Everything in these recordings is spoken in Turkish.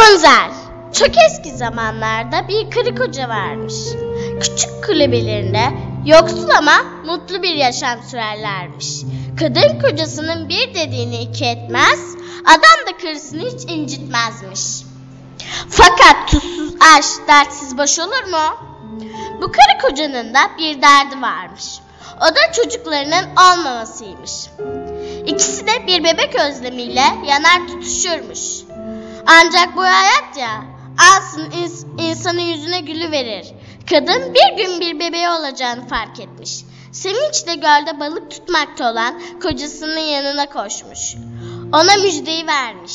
Rapunzel. Çok eski zamanlarda bir karı koca varmış. Küçük kulübelerinde yoksul ama mutlu bir yaşam sürerlermiş. Kadın kocasının bir dediğini iki etmez, adam da karısını hiç incitmezmiş. Fakat tuzsuz aş dertsiz boş olur mu? Bu karı kocanın da bir derdi varmış. O da çocuklarının olmamasıymış. İkisi de bir bebek özlemiyle yanar tutuşurmuş. Ancak bu hayat ya, alsın insanın yüzüne gülü verir. Kadın bir gün bir bebeği olacağını fark etmiş. Sevinçle gölde balık tutmakta olan kocasının yanına koşmuş. Ona müjdeyi vermiş.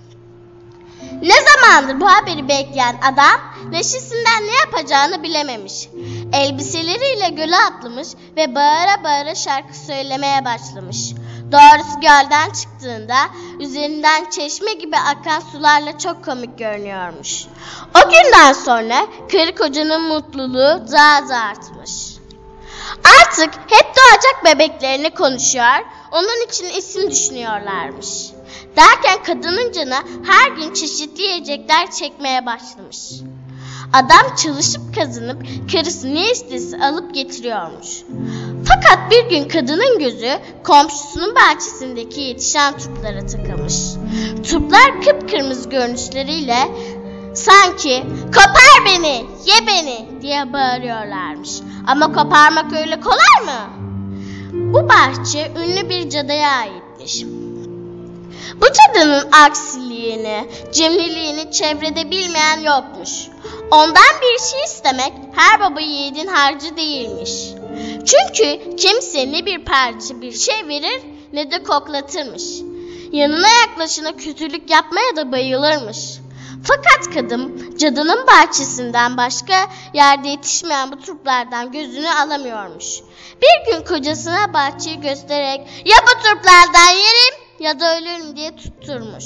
Ne zamandır bu haberi bekleyen adam neşesinden ne yapacağını bilememiş. Elbiseleriyle göle atlamış ve bağıra bağıra şarkı söylemeye başlamış. Doğrusu gölden çıktığında üzerinden çeşme gibi akan sularla çok komik görünüyormuş. O günden sonra karı kocanın mutluluğu daha da artmış. Artık hep doğacak bebeklerini konuşuyor, onun için isim düşünüyorlarmış. Derken kadının canı her gün çeşitli yiyecekler çekmeye başlamış. Adam çalışıp kazanıp karısı ne istese alıp getiriyormuş. Fakat bir gün kadının gözü komşusunun bahçesindeki yetişen turplara takılmış. Turplar kıpkırmızı görünüşleriyle sanki "Kopar beni, ye beni!" diye bağırıyorlarmış. Ama koparmak öyle kolay mı? Bu bahçe ünlü bir cadıya aitmiş. Bu cadının aksiliğini, cimriliğini çevrede bilmeyen yokmuş. Ondan bir şey istemek her baba yiğidin harcı değilmiş. Çünkü kimse ne bir parça bir şey verir ne de koklatırmış. Yanına yaklaşana kötülük yapmaya da bayılırmış. Fakat kadın cadının bahçesinden başka yerde yetişmeyen bu turplardan gözünü alamıyormuş. Bir gün kocasına bahçeyi göstererek "Ya bu turplardan yerim ya da ölürüm" diye tutturmuş.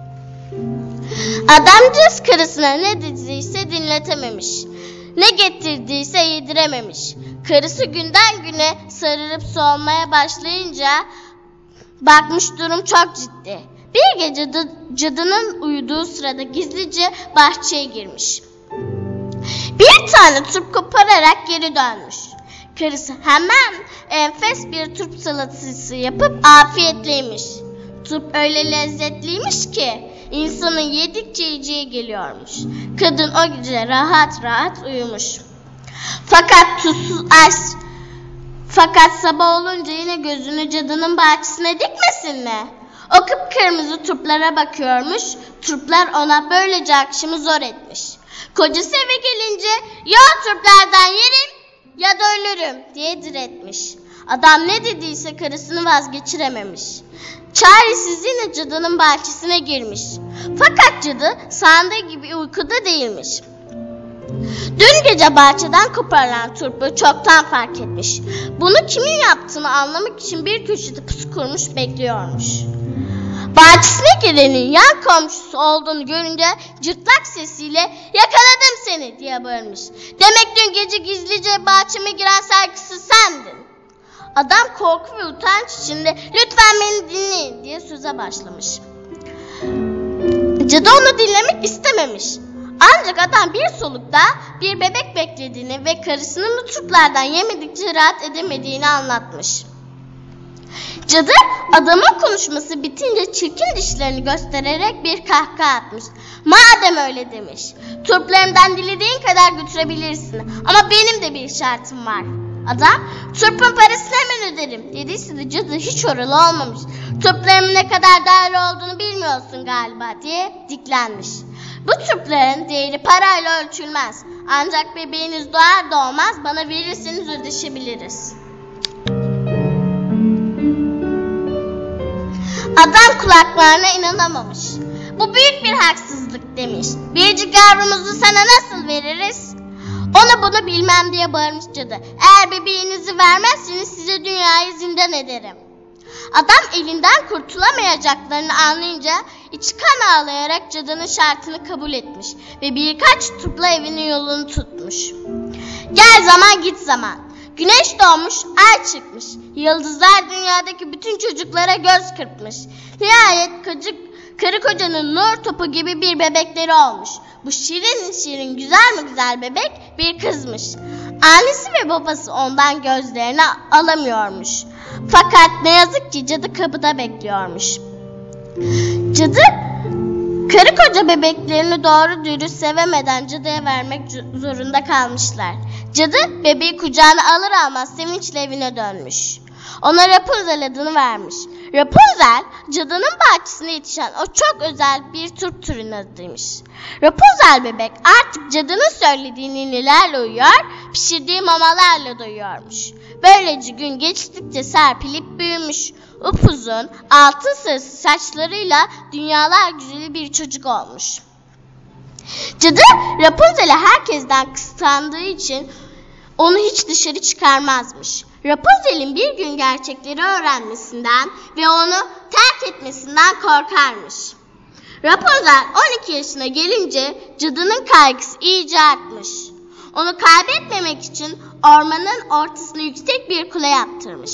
Adamcağız karısına ne dediyse dinletememiş. Ne getirdiyse yedirememiş. Karısı günden güne sararıp solmaya başlayınca bakmış durum çok ciddi. Bir gece cadının uyuduğu sırada gizlice bahçeye girmiş. Bir tane turp kopararak geri dönmüş. Karısı hemen enfes bir turp salatası yapıp afiyetleymiş. Turp öyle lezzetliymiş ki insanın yedikçe yiyeceği geliyormuş. Kadın o gece rahat rahat uyumuş. Fakat sabah olunca yine gözünü cadının bahçesine dikmesin mi? O kıpkırmızı turplara bakıyormuş. Turplar ona böylece akşamı zor etmiş. Kocası eve gelince "Ya turplardan yerim ya da ölürüm" diye diretmiş. Adam ne dediyse karısını vazgeçirememiş. Çaresiz yine cadının bahçesine girmiş. Fakat cadı sandığı gibi uykuda değilmiş. Dün gece bahçeden koparılan turpu çoktan fark etmiş. Bunu kimin yaptığını anlamak için bir köşede pusu kurmuş bekliyormuş. Bahçesine girenin yan komşusu olduğunu görünce cırtlak sesiyle "Yakaladım seni!" diye bağırmış. "Demek dün gece gizlice bahçeme giren saygısız sendin." Adam korku ve utanç içinde "Lütfen beni dinleyin" diye söze başlamış. Cadı onu dinlemek istememiş. Ancak adam bir solukta bir bebek beklediğini ve karısının bu turplardan yemedikçe rahat edemediğini anlatmış. Cadı adamın konuşması bitince çirkin dişlerini göstererek bir kahkaha atmış. "Madem öyle" demiş, "turplarımdan dilediğin kadar götürebilirsin ama benim de bir şartım var." Adam "Turpun parasını hemen öderim" dediyse de cadı hiç oralı olmamış. "Turplarımın ne kadar değerli olduğunu bilmiyorsun galiba" diye diklenmiş. "Bu turpların değeri parayla ölçülmez. Ancak bebeğiniz doğar doğmaz bana verirseniz ödeşebiliriz." Adam kulaklarına inanamamış. "Bu büyük bir haksızlık" demiş. "Biricik yavrumuzu sana nasıl veririz?" "Onu bunu bilmem" diye bağırmış cadı. "Eğer bebeğinizi vermezseniz size dünyayı zindan ederim." Adam elinden kurtulamayacaklarını anlayınca içi kan ağlayarak cadının şartını kabul etmiş ve birkaç turpla evinin yolunu tutmuş. Gel zaman git zaman. Güneş doğmuş, ay çıkmış. Yıldızlar dünyadaki bütün çocuklara göz kırpmış. Nihayet karı kocanın nur topu gibi bir bebekleri olmuş. Bu şirin güzel bebek bir kızmış. Annesi ve babası ondan gözlerini alamıyormuş. Fakat ne yazık ki cadı kapıda bekliyormuş. Cadı karı koca bebeklerini doğru dürüst sevemeden cadıya vermek zorunda kalmışlar. Cadı bebeği kucağına alır almaz sevinçle evine dönmüş. Ona Rapunzel adını vermiş. Rapunzel, cadının bahçesine yetişen o çok özel bir turp türünün adıymış. Rapunzel bebek artık cadının söylediği ninnilerle uyuyor, pişirdiği mamalarla doyuyormuş. Böylece gün geçtikçe serpilip büyümüş. Upuzun, altın sarısı saçlarıyla dünyalar güzeli bir çocuk olmuş. Cadı, Rapunzel'i herkesten kıskandığı için onu hiç dışarı çıkarmazmış. Rapunzel'in bir gün gerçekleri öğrenmesinden ve onu terk etmesinden korkarmış. Rapunzel 12 yaşına gelince cadının kaygısı iyice artmış. Onu kaybetmemek için ormanın ortasına yüksek bir kule yaptırmış.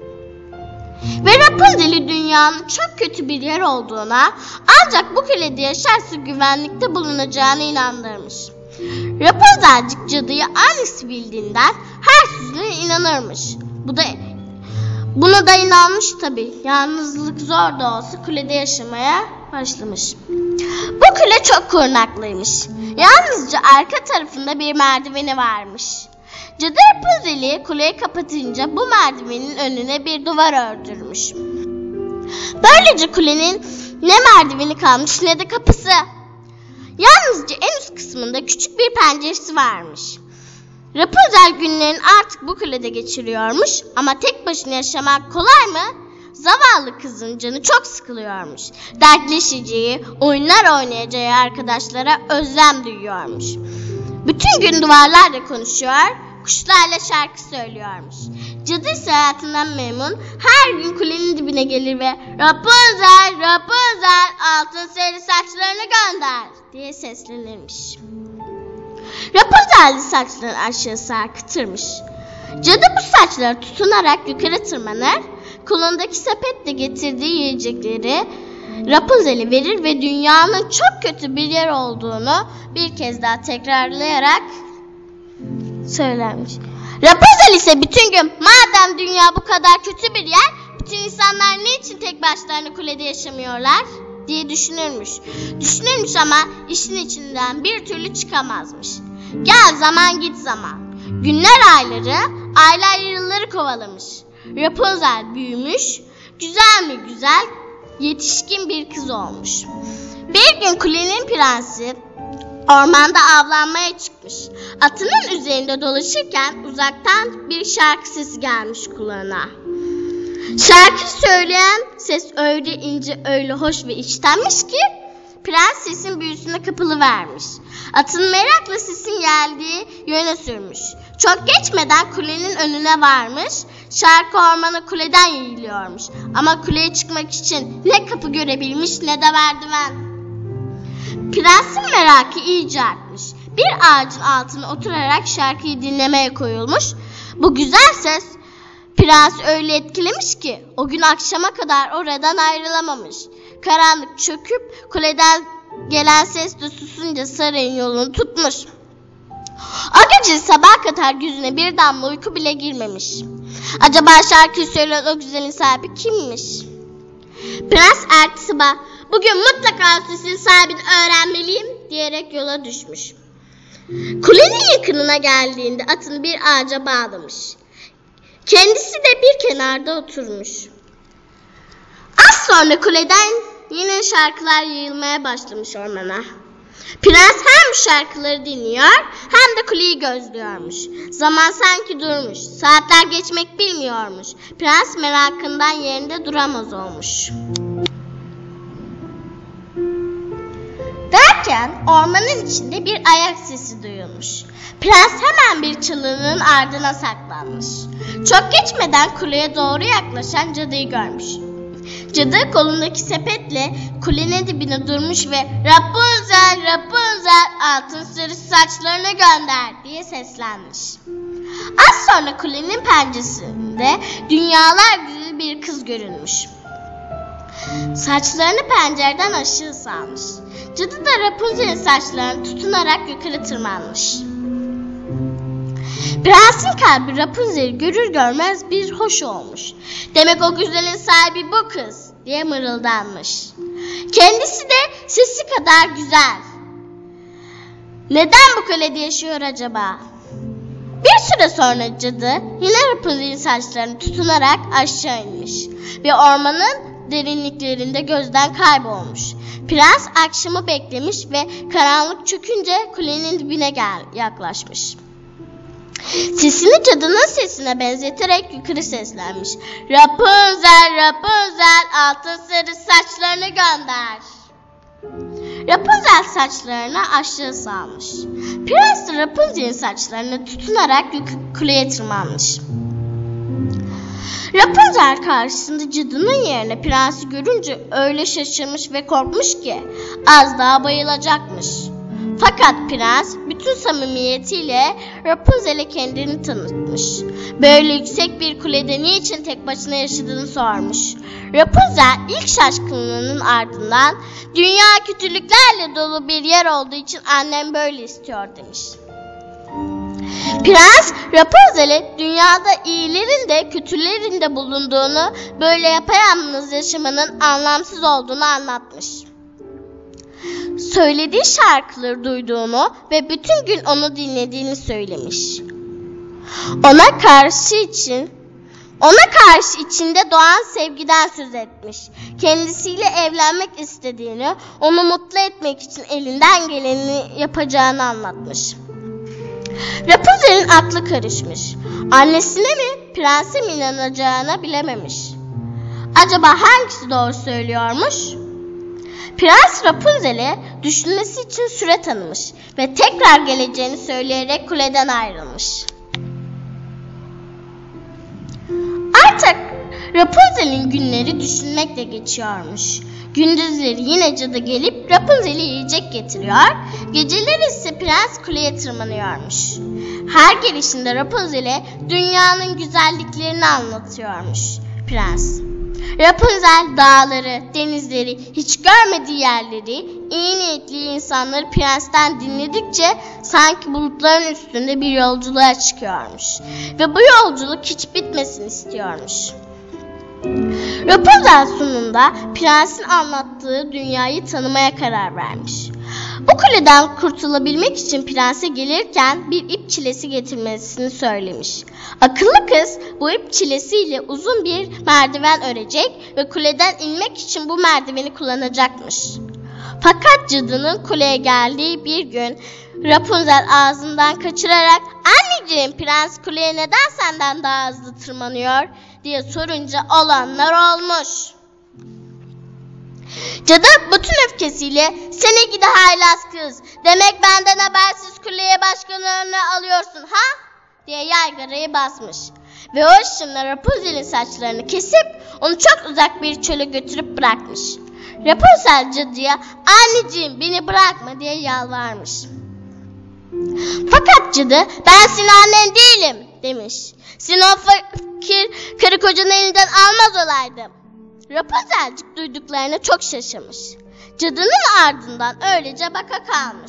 Ve Rapunzel'i dünyanın çok kötü bir yer olduğuna, ancak bu kulede yaşarsa güvenlikte bulunacağına inandırmış. Rapunzelcik cadıyı annesi bildiğinden her sözüne inanırmış. Buna da inanmış tabii. Yalnızlık zor da olsa kulede yaşamaya başlamış. Bu kule çok korunaklıymış. Yalnızca arka tarafında bir merdiveni varmış. Cadı Rapunzel'i kuleye kapatınca bu merdivenin önüne bir duvar ördürmüş. Böylece kulenin ne merdiveni kalmış ne de kapısı. Yalnızca en üst kısmında küçük bir penceresi varmış. Rapunzel günlerini artık bu kulede geçiriyormuş ama tek başına yaşamak kolay mı? Zavallı kızın canı çok sıkılıyormuş. Dertleşeceği, oyunlar oynayacağı arkadaşlara özlem duyuyormuş. Bütün gün duvarlarla konuşuyor, kuşlarla şarkı söylüyormuş. Cadı ise hayatından memnun, her gün kulenin dibine gelir ve "Rapunzel, Rapunzel, altın sarı saçlarını gönder" diye seslenirmiş. Rapunzel saçlarını aşağı sarkıtırmış. Cadı bu saçlara tutunarak yukarı tırmanır, kolundaki sepetle getirdiği yiyecekleri Rapunzel'e verir ve dünyanın çok kötü bir yer olduğunu bir kez daha tekrarlayarak söylermiş. Rapunzel ise bütün gün madem dünya bu kadar kötü bir yer, bütün insanlar niçin tek başlarına kulede yaşamıyorlar diye düşünürmüş ama işin içinden bir türlü çıkamazmış. Gel zaman git zaman. Günler ayları, aylar yılları kovalamış. Rapunzel büyümüş, güzel yetişkin bir kız olmuş. Bir gün kulenin prensi ormanda avlanmaya çıkmış. Atının üzerinde dolaşırken uzaktan bir şarkı sesi gelmiş kulağına. Şarkı söyleyen ses öyle ince, öyle hoş ve içtenmiş ki prens sesin büyüsüne kapılıvermiş. Atını merakla sesin geldiği yöne sürmüş. Çok geçmeden kulenin önüne varmış. Şarkı ormanı kuleden yayılıyormuş. Ama kuleye çıkmak için ne kapı görebilmiş ne de merdiven. Prensin merakı iyice artmış. Bir ağacın altına oturarak şarkıyı dinlemeye koyulmuş. Bu güzel ses prensi öyle etkilemiş ki o gün akşama kadar oradan ayrılamamış. Karanlık çöküp kuleden gelen ses de susunca sarayın yolunu tutmuş. O gece sabaha kadar gözüne bir damla uyku bile girmemiş. Acaba şarkıyı söyleyen o güzelin sahibi kimmiş? Prens ertesi sabah bugün mutlaka sesin sahibini öğrenmeliyim diyerek yola düşmüş. Kulenin yakınına geldiğinde atını bir ağaca bağlamış. Kendisi de bir kenarda oturmuş. Az sonra kuleden yine şarkılar yayılmaya başlamış ormana. Prens hem şarkıları dinliyor hem de kuleyi gözlüyormuş. Zaman sanki durmuş. Saatler geçmek bilmiyormuş. Prens merakından yerinde duramaz olmuş. Derken ormanın içinde bir ayak sesi duyulmuş. Prens hemen bir çalının ardına saklanmış. Çok geçmeden kuleye doğru yaklaşan cadıyı görmüş. Cadı kolundaki sepetle kulenin dibine durmuş ve "Rapunzel, Rapunzel, altın sarı saçlarını gönder" diye seslenmiş. Az sonra kulenin penceresinde dünyalar güzeli bir kız görünmüş. Saçlarını pencereden aşağı salmış. Cadı da Rapunzel'in saçlarını tutunarak yukarı tırmanmış. Prensin kalbi Rapunzel'i görür görmez bir hoş olmuş. Demek o güzelin sahibi bu kız diye mırıldanmış. Kendisi de sesi kadar güzel. Neden bu kalede yaşıyor acaba? Bir süre sonra cadı yine Rapunzel'in saçlarını tutunarak aşağı inmiş ve ormanın derinliklerinde gözden kaybolmuş. Prens akşamı beklemiş ve karanlık çökünce kulenin dibine yaklaşmış. Sesini cadının sesine benzeterek yukarı seslenmiş. Rapunzel, Rapunzel, altın sarı saçlarını gönder. Rapunzel saçlarını aşağı salmış. Prens de Rapunzel'in saçlarını tutunarak kuleye tırmanmış. Rapunzel karşısında cadının yerine prensi görünce öyle şaşırmış ve korkmuş ki az daha bayılacakmış. Fakat prens bütün samimiyetiyle Rapunzel'e kendini tanıtmış. Böyle yüksek bir kulede niçin tek başına yaşadığını sormuş. Rapunzel ilk şaşkınlığının ardından dünya kötülüklerle dolu bir yer olduğu için annem böyle istiyor demiş. Prens Rapunzel'e dünyada iyilerin de kötülerin de bulunduğunu, böyle yapayalnız yaşamanın anlamsız olduğunu anlatmış. Söylediği şarkıları duyduğunu ve bütün gün onu dinlediğini söylemiş. Ona karşı içinde doğan sevgiden söz etmiş. Kendisiyle evlenmek istediğini, onu mutlu etmek için elinden geleni yapacağını anlatmış. Rapunzel'in aklı karışmış. Annesine mi, prense mi inanacağını bilememiş. Acaba hangisi doğru söylüyormuş? Prens Rapunzel'e düşünmesi için süre tanımış ve tekrar geleceğini söyleyerek kuleden ayrılmış. Artık Rapunzel'in günleri düşünmekle geçiyormuş. Gündüzleri yine cadı gelip Rapunzel'e yiyecek getiriyor, geceleri ise prens kuleye tırmanıyormuş. Her gelişinde Rapunzel'e dünyanın güzelliklerini anlatıyormuş prens. Rapunzel dağları, denizleri, hiç görmediği yerleri, iyi niyetli insanları prensten dinledikçe sanki bulutların üstünde bir yolculuğa çıkıyormuş. Ve bu yolculuk hiç bitmesini istiyormuş. Rapunzel sonunda prensin anlattığı dünyayı tanımaya karar vermiş. Bu kuleden kurtulabilmek için prense gelirken bir ip çilesi getirmesini söylemiş. Akıllı kız bu ip çilesiyle uzun bir merdiven örecek ve kuleden inmek için bu merdiveni kullanacakmış. Fakat cadının kuleye geldiği bir gün Rapunzel ağzından kaçırarak "Anneciğim, prens kuleye neden senden daha hızlı tırmanıyor?" diye sorunca olanlar olmuş. Cadı bütün öfkesiyle "Seni gidi haylaz kız, demek benden habersiz kuleye başkalarını alıyorsun ha?" diye yaygarayı basmış. Ve o ışınla Rapunzel'in saçlarını kesip onu çok uzak bir çöle götürüp bırakmış. Rapunzel cadıya "Anneciğim, beni bırakma" diye yalvarmış. Fakat cadı "Ben senin annen değilim" demiş. "Seni o fakir karı kocanın elinden almaz olaydım." Rapunzelcik duyduklarına çok şaşırmış. Cadının ardından öylece baka kalmış.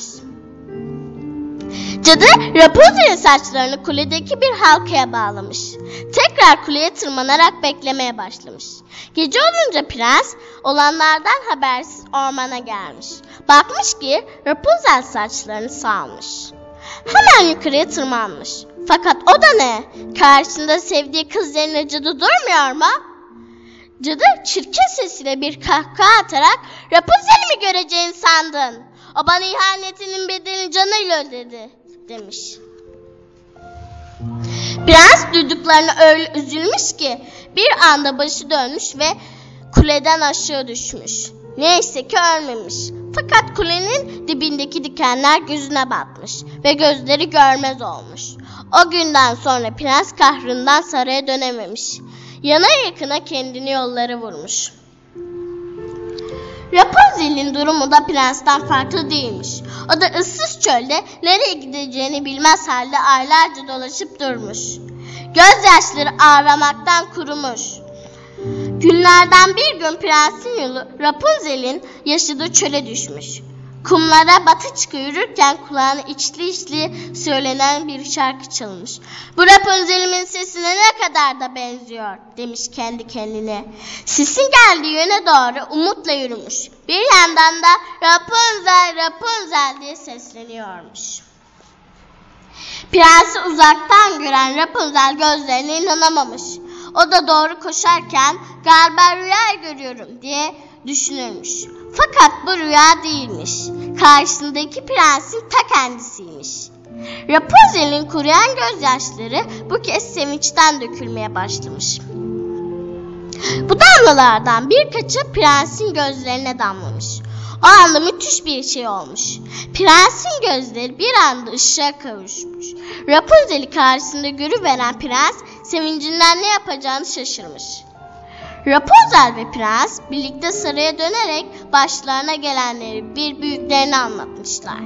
Cadı Rapunzel'in saçlarını kuledeki bir halkaya bağlamış. Tekrar kuleye tırmanarak beklemeye başlamış. Gece olunca prens olanlardan habersiz ormana gelmiş. Bakmış ki Rapunzel saçlarını salmış. Hemen yukarıya tırmanmış. Fakat o da ne? Karşısında sevdiği kız yerine cadı durmuyor mu? Cadı çirkin sesiyle bir kahkaha atarak "Rapunzel'i mi göreceğini sandın? O bana ihanetinin bedelini canıyla ödedi" demiş. Prens duyduklarına öyle üzülmüş ki bir anda başı dönmüş ve kuleden aşağı düşmüş. Neyse ki ölmemiş. Fakat kulenin dibindeki dikenler gözüne batmış ve gözleri görmez olmuş. O günden sonra prens kahrından saraya dönememiş. Yana yakına kendini yollara vurmuş. Rapunzel'in durumu da prensten farklı değilmiş. O da ıssız çölde nereye gideceğini bilmez halde aylarca dolaşıp durmuş. Gözyaşları ağlamaktan kurumuş. Günlerden bir gün prensin yolu Rapunzel'in yaşadığı çöle düşmüş. Kumlara batı çıkı yürürken kulağına içli içli söylenen bir şarkı çalmış. Bu Rapunzel'imin sesine ne kadar da benziyor demiş kendi kendine. Sesin geldiği yöne doğru umutla yürümüş. Bir yandan da Rapunzel, Rapunzel diye sesleniyormuş. Prensi uzaktan gören Rapunzel gözlerine inanamamış. O da doğru koşarken galiba rüya görüyorum diye düşünürmüş. Fakat bu rüya değilmiş. Karşısındaki prensin ta kendisiymiş. Rapunzel'in kuruyan gözyaşları bu kez sevinçten dökülmeye başlamış. Bu damlalardan birkaçı prensin gözlerine damlamış. O anda müthiş bir şey olmuş. Prensin gözleri bir anda ışığa kavuşmuş. Rapunzel'i karşısında görüveren prens sevincinden ne yapacağını şaşırmış. Rapunzel ve prens birlikte saraya dönerek başlarına gelenleri bir büyüklerine anlatmışlar.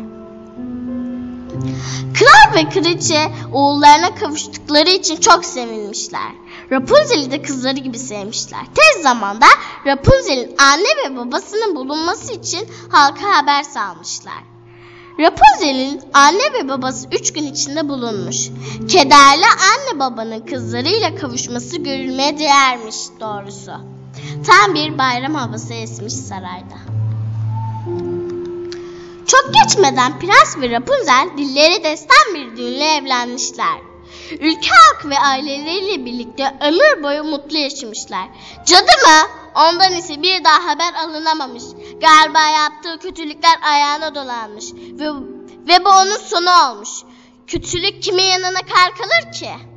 Kral ve kraliçe oğullarına kavuştukları için çok sevinmişler. Rapunzel'i de kızları gibi sevmişler. Tez zamanda Rapunzel'in anne ve babasının bulunması için halka haber salmışlar. Rapunzel'in anne ve babası 3 gün içinde bulunmuş. Kederli anne babanın kızlarıyla kavuşması görülmeye değermiş doğrusu. Tam bir bayram havası esmiş sarayda. Çok geçmeden prens ve Rapunzel dilleri destan bir düğünle evlenmişler. Ülke halkı ve aileleriyle birlikte ömür boyu mutlu yaşamışlar. Cadı mı? Ondan ise bir daha haber alınamamış. Galiba yaptığı kötülükler ayağına dolanmış ve bu onun sonu olmuş. Kötülük kimin yanına kar kalır ki?